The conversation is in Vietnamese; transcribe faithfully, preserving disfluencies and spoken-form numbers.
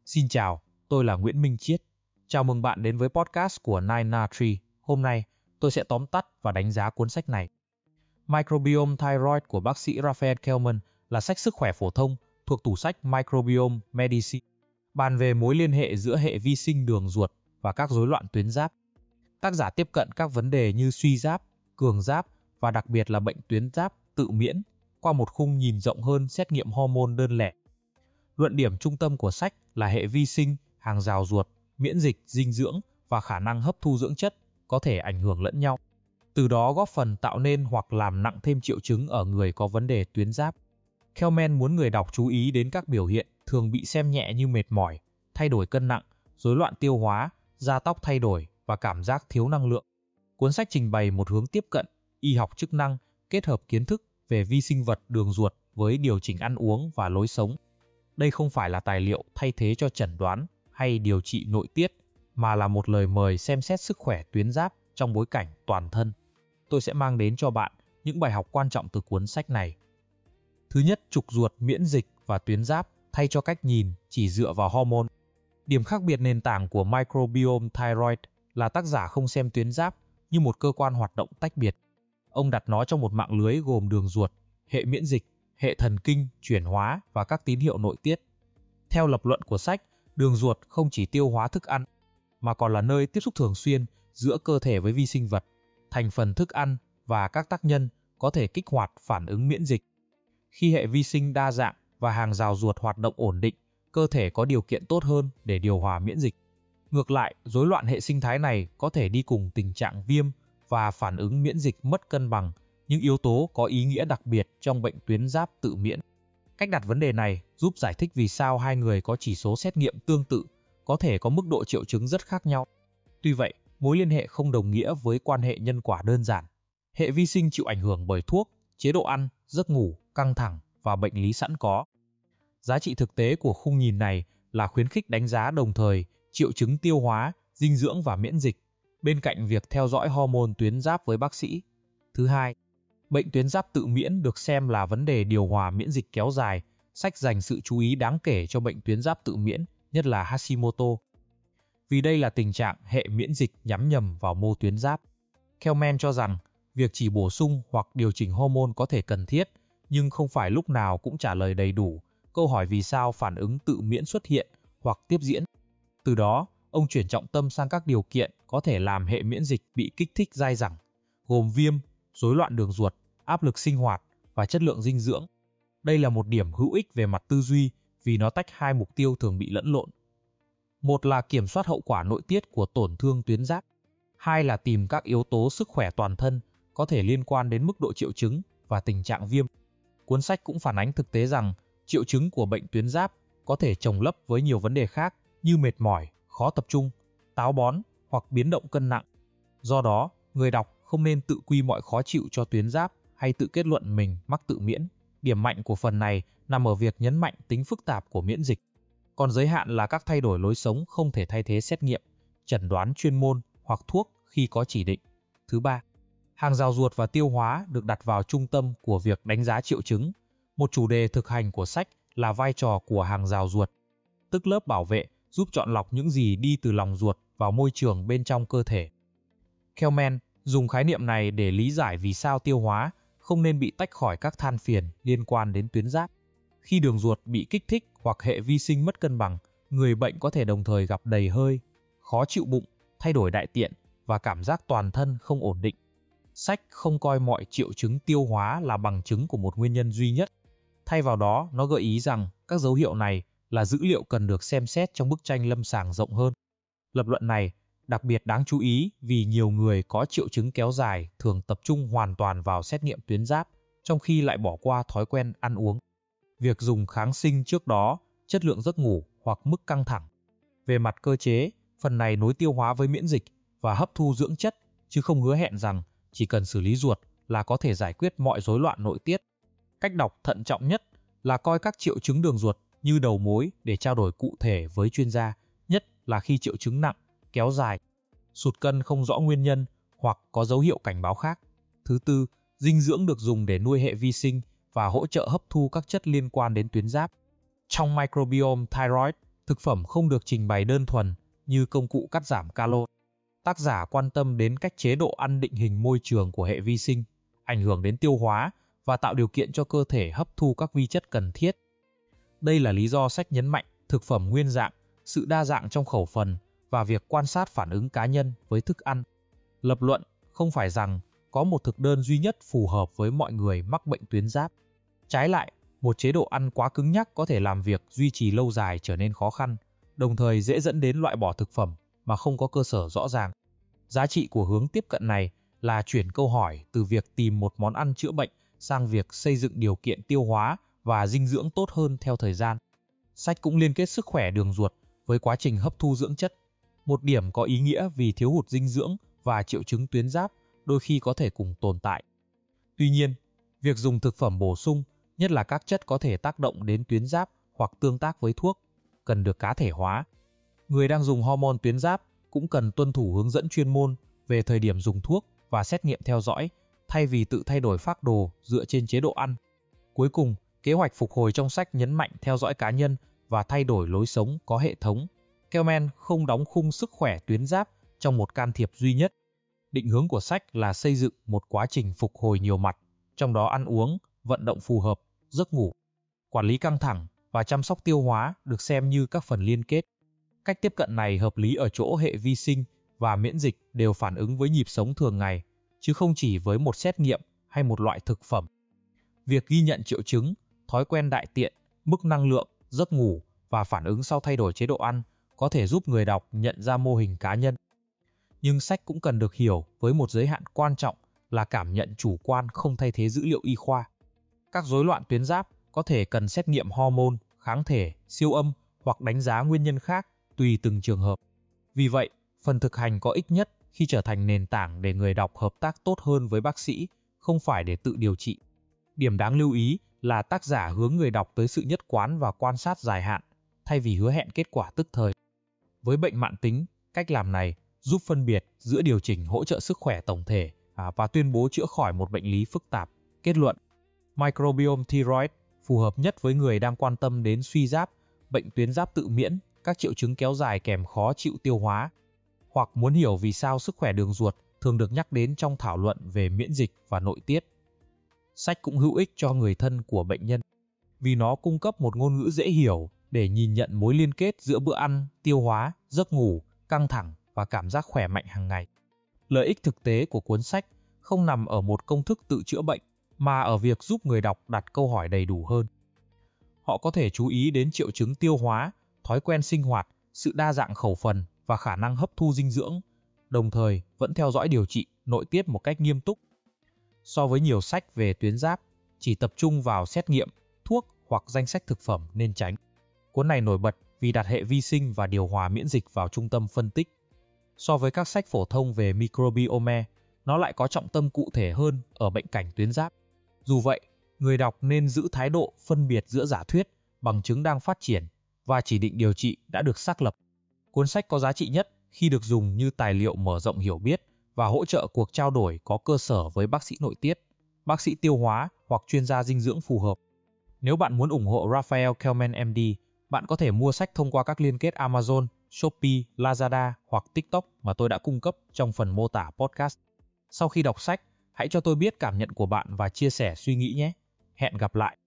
Xin chào, tôi là Nguyễn Minh Chiết. Chào mừng bạn đến với podcast của Nine Na Tree. Hôm nay, tôi sẽ tóm tắt và đánh giá cuốn sách này. Microbiome Thyroid của bác sĩ Raphael Kelman là sách sức khỏe phổ thông thuộc tủ sách Microbiome Medicine, bàn về mối liên hệ giữa hệ vi sinh đường ruột và các rối loạn tuyến giáp. Tác giả tiếp cận các vấn đề như suy giáp, cường giáp và đặc biệt là bệnh tuyến giáp tự miễn qua một khung nhìn rộng hơn xét nghiệm hormone đơn lẻ. Luận điểm trung tâm của sách là hệ vi sinh, hàng rào ruột, miễn dịch, dinh dưỡng và khả năng hấp thu dưỡng chất có thể ảnh hưởng lẫn nhau, từ đó góp phần tạo nên hoặc làm nặng thêm triệu chứng ở người có vấn đề tuyến giáp. Kelman muốn người đọc chú ý đến các biểu hiện thường bị xem nhẹ như mệt mỏi, thay đổi cân nặng, rối loạn tiêu hóa, da tóc thay đổi và cảm giác thiếu năng lượng. Cuốn sách trình bày một hướng tiếp cận y học chức năng kết hợp kiến thức về vi sinh vật đường ruột với điều chỉnh ăn uống và lối sống. Đây không phải là tài liệu thay thế cho chẩn đoán hay điều trị nội tiết, mà là một lời mời xem xét sức khỏe tuyến giáp trong bối cảnh toàn thân. Tôi sẽ mang đến cho bạn những bài học quan trọng từ cuốn sách này. Thứ nhất, trục ruột, miễn dịch và tuyến giáp thay cho cách nhìn chỉ dựa vào hormone. Điểm khác biệt nền tảng của Microbiome Thyroid là tác giả không xem tuyến giáp như một cơ quan hoạt động tách biệt. Ông đặt nó trong một mạng lưới gồm đường ruột, hệ miễn dịch, hệ thần kinh, chuyển hóa và các tín hiệu nội tiết. Theo lập luận của sách, đường ruột không chỉ tiêu hóa thức ăn, mà còn là nơi tiếp xúc thường xuyên giữa cơ thể với vi sinh vật, thành phần thức ăn và các tác nhân có thể kích hoạt phản ứng miễn dịch. Khi hệ vi sinh đa dạng và hàng rào ruột hoạt động ổn định, cơ thể có điều kiện tốt hơn để điều hòa miễn dịch. Ngược lại, rối loạn hệ sinh thái này có thể đi cùng tình trạng viêm và phản ứng miễn dịch mất cân bằng, những yếu tố có ý nghĩa đặc biệt trong bệnh tuyến giáp tự miễn. Cách đặt vấn đề này giúp giải thích vì sao hai người có chỉ số xét nghiệm tương tự có thể có mức độ triệu chứng rất khác nhau. Tuy vậy, mối liên hệ không đồng nghĩa với quan hệ nhân quả đơn giản. Hệ vi sinh chịu ảnh hưởng bởi thuốc, chế độ ăn, giấc ngủ, căng thẳng và bệnh lý sẵn có. Giá trị thực tế của khung nhìn này là khuyến khích đánh giá đồng thời triệu chứng tiêu hóa, dinh dưỡng và miễn dịch, bên cạnh việc theo dõi hormone tuyến giáp với bác sĩ. Thứ hai, bệnh tuyến giáp tự miễn được xem là vấn đề điều hòa miễn dịch kéo dài. Sách dành sự chú ý đáng kể cho bệnh tuyến giáp tự miễn, nhất là Hashimoto, vì đây là tình trạng hệ miễn dịch nhắm nhầm vào mô tuyến giáp. Kelman cho rằng việc chỉ bổ sung hoặc điều chỉnh hormone có thể cần thiết, nhưng không phải lúc nào cũng trả lời đầy đủ câu hỏi vì sao phản ứng tự miễn xuất hiện hoặc tiếp diễn. Từ đó, ông chuyển trọng tâm sang các điều kiện có thể làm hệ miễn dịch bị kích thích dai dẳng, gồm viêm, rối loạn đường ruột, áp lực sinh hoạt và chất lượng dinh dưỡng. Đây là một điểm hữu ích về mặt tư duy vì nó tách hai mục tiêu thường bị lẫn lộn. Một là kiểm soát hậu quả nội tiết của tổn thương tuyến giáp. Hai là tìm các yếu tố sức khỏe toàn thân có thể liên quan đến mức độ triệu chứng và tình trạng viêm. Cuốn sách cũng phản ánh thực tế rằng triệu chứng của bệnh tuyến giáp có thể chồng lấp với nhiều vấn đề khác như mệt mỏi, khó tập trung, táo bón hoặc biến động cân nặng. Do đó, người đọc không nên tự quy mọi khó chịu cho tuyến giáp hay tự kết luận mình mắc tự miễn. Điểm mạnh của phần này nằm ở việc nhấn mạnh tính phức tạp của miễn dịch, còn giới hạn là các thay đổi lối sống không thể thay thế xét nghiệm, chẩn đoán chuyên môn hoặc thuốc khi có chỉ định. Thứ ba, hàng rào ruột và tiêu hóa được đặt vào trung tâm của việc đánh giá triệu chứng. Một chủ đề thực hành của sách là vai trò của hàng rào ruột, tức lớp bảo vệ giúp chọn lọc những gì đi từ lòng ruột vào môi trường bên trong cơ thể. Kelman dùng khái niệm này để lý giải vì sao tiêu hóa không nên bị tách khỏi các than phiền liên quan đến tuyến giáp. Khi đường ruột bị kích thích hoặc hệ vi sinh mất cân bằng, người bệnh có thể đồng thời gặp đầy hơi, khó chịu bụng, thay đổi đại tiện và cảm giác toàn thân không ổn định. Sách không coi mọi triệu chứng tiêu hóa là bằng chứng của một nguyên nhân duy nhất. Thay vào đó, nó gợi ý rằng các dấu hiệu này là dữ liệu cần được xem xét trong bức tranh lâm sàng rộng hơn. Lập luận này đặc biệt đáng chú ý vì nhiều người có triệu chứng kéo dài thường tập trung hoàn toàn vào xét nghiệm tuyến giáp, trong khi lại bỏ qua thói quen ăn uống, việc dùng kháng sinh trước đó, chất lượng giấc ngủ hoặc mức căng thẳng. Về mặt cơ chế, phần này nối tiêu hóa với miễn dịch và hấp thu dưỡng chất, chứ không hứa hẹn rằng chỉ cần xử lý ruột là có thể giải quyết mọi rối loạn nội tiết. Cách đọc thận trọng nhất là coi các triệu chứng đường ruột như đầu mối để trao đổi cụ thể với chuyên gia, nhất là khi triệu chứng nặng, kéo dài, sụt cân không rõ nguyên nhân hoặc có dấu hiệu cảnh báo khác. Thứ tư, dinh dưỡng được dùng để nuôi hệ vi sinh và hỗ trợ hấp thu các chất liên quan đến tuyến giáp. Trong Microbiome Thyroid, Thực phẩm không được trình bày đơn thuần như công cụ cắt giảm calo. Tác giả quan tâm đến cách chế độ ăn định hình môi trường của hệ vi sinh, ảnh hưởng đến tiêu hóa và tạo điều kiện cho cơ thể hấp thu các vi chất cần thiết. Đây là lý do sách nhấn mạnh thực phẩm nguyên dạng, sự đa dạng trong khẩu phần và việc quan sát phản ứng cá nhân với thức ăn. Lập luận không phải rằng có một thực đơn duy nhất phù hợp với mọi người mắc bệnh tuyến giáp. Trái lại, một chế độ ăn quá cứng nhắc có thể làm việc duy trì lâu dài trở nên khó khăn, đồng thời dễ dẫn đến loại bỏ thực phẩm mà không có cơ sở rõ ràng. Giá trị của hướng tiếp cận này là chuyển câu hỏi từ việc tìm một món ăn chữa bệnh sang việc xây dựng điều kiện tiêu hóa và dinh dưỡng tốt hơn theo thời gian. Sách cũng liên kết sức khỏe đường ruột với quá trình hấp thu dưỡng chất. Một điểm có ý nghĩa vì thiếu hụt dinh dưỡng và triệu chứng tuyến giáp đôi khi có thể cùng tồn tại. Tuy nhiên, việc dùng thực phẩm bổ sung, nhất là các chất có thể tác động đến tuyến giáp hoặc tương tác với thuốc, cần được cá thể hóa. Người đang dùng hormone tuyến giáp cũng cần tuân thủ hướng dẫn chuyên môn về thời điểm dùng thuốc và xét nghiệm theo dõi, thay vì tự thay đổi phác đồ dựa trên chế độ ăn. Cuối cùng, kế hoạch phục hồi trong sách nhấn mạnh theo dõi cá nhân và thay đổi lối sống có hệ thống. Kelman không đóng khung sức khỏe tuyến giáp trong một can thiệp duy nhất. Định hướng của sách là xây dựng một quá trình phục hồi nhiều mặt, trong đó ăn uống, vận động phù hợp, giấc ngủ, quản lý căng thẳng và chăm sóc tiêu hóa được xem như các phần liên kết. Cách tiếp cận này hợp lý ở chỗ hệ vi sinh và miễn dịch đều phản ứng với nhịp sống thường ngày, chứ không chỉ với một xét nghiệm hay một loại thực phẩm. Việc ghi nhận triệu chứng, thói quen đại tiện, mức năng lượng, giấc ngủ và phản ứng sau thay đổi chế độ ăn có thể giúp người đọc nhận ra mô hình cá nhân. Nhưng sách cũng cần được hiểu với một giới hạn quan trọng là cảm nhận chủ quan không thay thế dữ liệu y khoa. Các rối loạn tuyến giáp có thể cần xét nghiệm hormone, kháng thể, siêu âm hoặc đánh giá nguyên nhân khác tùy từng trường hợp. Vì vậy, phần thực hành có ích nhất khi trở thành nền tảng để người đọc hợp tác tốt hơn với bác sĩ, không phải để tự điều trị. Điểm đáng lưu ý là tác giả hướng người đọc tới sự nhất quán và quan sát dài hạn, thay vì hứa hẹn kết quả tức thời. Với bệnh mãn tính, cách làm này giúp phân biệt giữa điều chỉnh hỗ trợ sức khỏe tổng thể và tuyên bố chữa khỏi một bệnh lý phức tạp. Kết luận, Microbiome Thyroid phù hợp nhất với người đang quan tâm đến suy giáp, bệnh tuyến giáp tự miễn, các triệu chứng kéo dài kèm khó chịu tiêu hóa, hoặc muốn hiểu vì sao sức khỏe đường ruột thường được nhắc đến trong thảo luận về miễn dịch và nội tiết. Sách cũng hữu ích cho người thân của bệnh nhân, vì nó cung cấp một ngôn ngữ dễ hiểu để nhìn nhận mối liên kết giữa bữa ăn, tiêu hóa, giấc ngủ, căng thẳng và cảm giác khỏe mạnh hàng ngày. Lợi ích thực tế của cuốn sách không nằm ở một công thức tự chữa bệnh, mà ở việc giúp người đọc đặt câu hỏi đầy đủ hơn. Họ có thể chú ý đến triệu chứng tiêu hóa, thói quen sinh hoạt, sự đa dạng khẩu phần và khả năng hấp thu dinh dưỡng, đồng thời vẫn theo dõi điều trị nội tiết một cách nghiêm túc. So với nhiều sách về tuyến giáp, chỉ tập trung vào xét nghiệm, thuốc hoặc danh sách thực phẩm nên tránh. Cuốn này nổi bật vì đặt hệ vi sinh và điều hòa miễn dịch vào trung tâm phân tích. So với các sách phổ thông về microbiome, nó lại có trọng tâm cụ thể hơn ở bệnh cảnh tuyến giáp. Dù vậy, người đọc nên giữ thái độ phân biệt giữa giả thuyết, bằng chứng đang phát triển và chỉ định điều trị đã được xác lập. Cuốn sách có giá trị nhất khi được dùng như tài liệu mở rộng hiểu biết và hỗ trợ cuộc trao đổi có cơ sở với bác sĩ nội tiết, bác sĩ tiêu hóa hoặc chuyên gia dinh dưỡng phù hợp. Nếu bạn muốn ủng hộ Raphael Kelman em đê, bạn có thể mua sách thông qua các liên kết Amazon, Shopee, Lazada hoặc TikTok mà tôi đã cung cấp trong phần mô tả podcast. Sau khi đọc sách, hãy cho tôi biết cảm nhận của bạn và chia sẻ suy nghĩ nhé. Hẹn gặp lại!